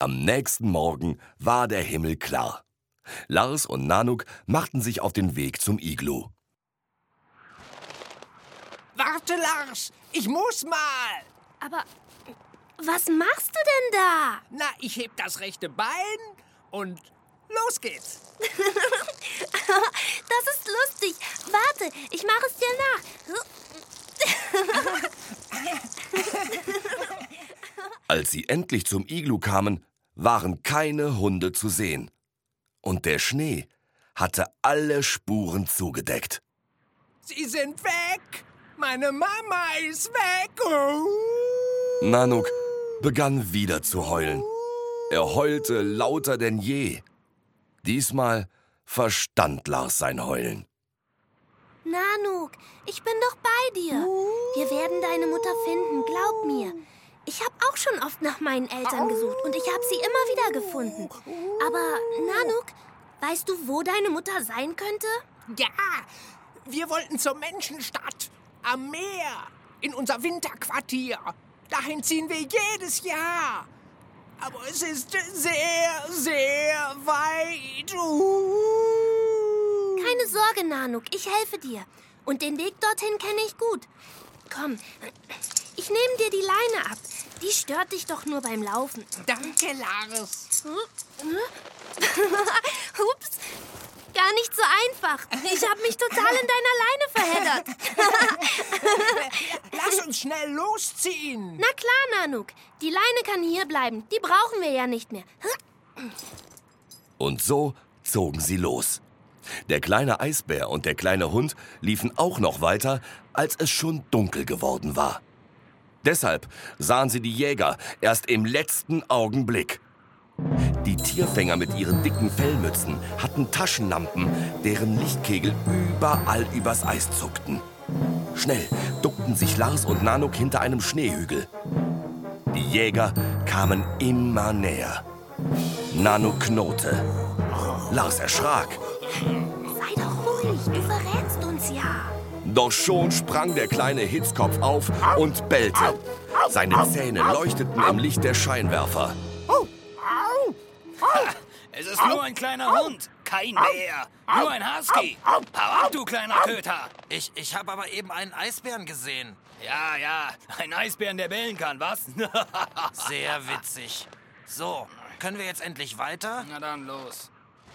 Am nächsten Morgen war der Himmel klar. Lars und Nanook machten sich auf den Weg zum Iglu. Warte, Lars, ich muss mal. Aber was machst du denn da? Na, ich heb das rechte Bein und los geht's. Das ist lustig. Warte, ich mache es dir nach. Als sie endlich zum Iglu kamen, waren keine Hunde zu sehen. Und der Schnee hatte alle Spuren zugedeckt. Sie sind weg. Meine Mama ist weg. Oh. Nanook begann wieder zu heulen. Er heulte lauter denn je. Diesmal verstand Lars sein Heulen. Nanook, ich bin doch bei dir. Wir werden deine Mutter finden, glaub mir. Ich habe auch schon oft nach meinen Eltern gesucht und ich habe sie immer wieder gefunden. Aber Nanook, weißt du, wo deine Mutter sein könnte? Ja, wir wollten zur Menschenstadt. Am Meer. In unser Winterquartier. Dahin ziehen wir jedes Jahr. Aber es ist sehr, sehr weit. Keine Sorge, Nanook, ich helfe dir. Und den Weg dorthin kenne ich gut. Komm, ich nehme dir die Leine ab. Die stört dich doch nur beim Laufen. Danke, Lars. Ups, gar nicht so einfach. Ich habe mich total in deiner Leine verheddert. Lass uns schnell losziehen. Na klar, Nanook. Die Leine kann hier bleiben. Die brauchen wir ja nicht mehr. Und so zogen sie los. Der kleine Eisbär und der kleine Hund liefen auch noch weiter, als es schon dunkel geworden war. Deshalb sahen sie die Jäger erst im letzten Augenblick. Die Tierfänger mit ihren dicken Fellmützen hatten Taschenlampen, deren Lichtkegel überall übers Eis zuckten. Schnell duckten sich Lars und Nanook hinter einem Schneehügel. Die Jäger kamen immer näher. Nanook knurrte. Lars erschrak. Sei doch ruhig, du verrätst uns ja. Doch schon sprang der kleine Hitzkopf auf und bellte. Seine Zähne leuchteten im Licht der Scheinwerfer. Es ist nur ein kleiner Hund, kein Bär, nur ein Husky. Hau ab, du kleiner Köter. Ich habe aber eben einen Eisbären gesehen. Ja, ein Eisbären, der bellen kann, was? Sehr witzig. So, können wir jetzt endlich weiter? Na dann, los.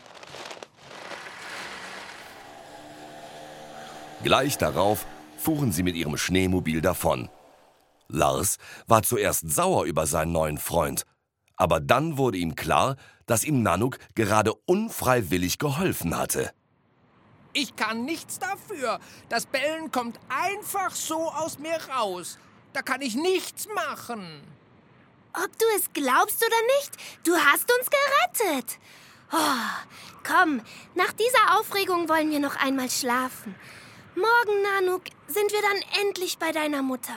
Gleich darauf fuhren sie mit ihrem Schneemobil davon. Lars war zuerst sauer über seinen neuen Freund. Aber dann wurde ihm klar, dass ihm Nanook gerade unfreiwillig geholfen hatte. Ich kann nichts dafür. Das Bellen kommt einfach so aus mir raus. Da kann ich nichts machen. Ob du es glaubst oder nicht, du hast uns gerettet. Oh, komm, nach dieser Aufregung wollen wir noch einmal schlafen. Morgen, Nanook, sind wir dann endlich bei deiner Mutter.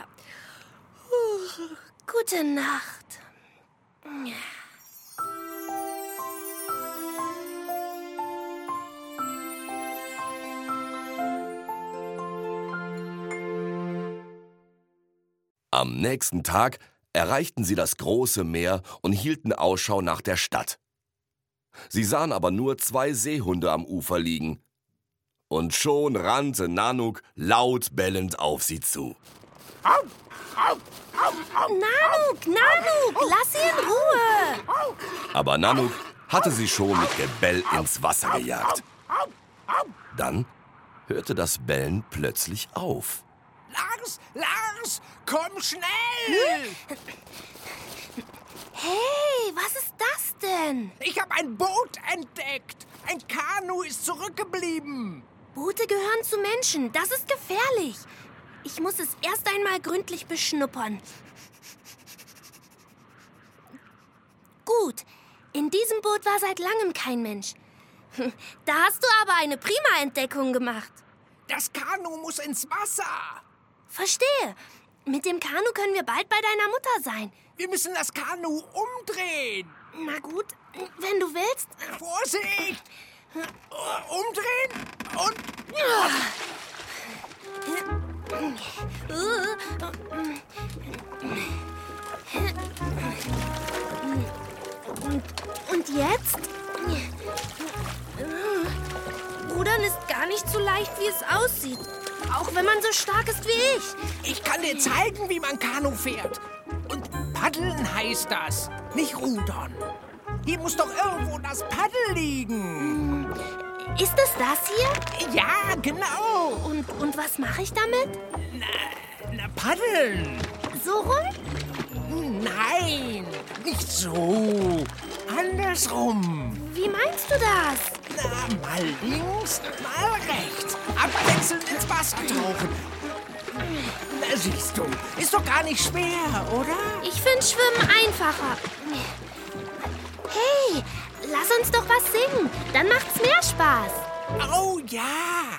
Gute Nacht. Am nächsten Tag erreichten sie das große Meer und hielten Ausschau nach der Stadt. Sie sahen aber nur 2 Seehunde am Ufer liegen. Und schon rannte Nanook laut bellend auf sie zu. Nanook, lass sie in Ruhe. Aber Nanook hatte sie schon mit Gebell ins Wasser gejagt. Dann hörte das Bellen plötzlich auf. Lars, komm schnell! Hey, was ist das denn? Ich habe ein Boot entdeckt. Ein Kanu ist zurückgeblieben. Boote gehören zu Menschen, das ist gefährlich. Ich muss es erst einmal gründlich beschnuppern. Gut, in diesem Boot war seit langem kein Mensch. Da hast du aber eine prima Entdeckung gemacht. Das Kanu muss ins Wasser. Verstehe. Mit dem Kanu können wir bald bei deiner Mutter sein. Wir müssen das Kanu umdrehen. Na gut, wenn du willst. Vorsicht! Umdrehen und... Und jetzt? Rudern ist gar nicht so leicht, wie es aussieht. Auch wenn man so stark ist wie ich. Ich kann dir zeigen, wie man Kanu fährt. Und paddeln heißt das, nicht rudern. Hier muss doch irgendwo das Paddel liegen. Ist es das hier? Ja, genau. Und was mache ich damit? Na, paddeln. So rum? Nein, nicht so. Andersrum. Wie meinst du das? Na, mal links, mal rechts. Abwechselnd ins Wasser tauchen. Na, siehst du, ist doch gar nicht schwer, oder? Ich finde Schwimmen einfacher. Hey, lass uns doch was singen. Dann macht's mehr Spaß. Oh ja.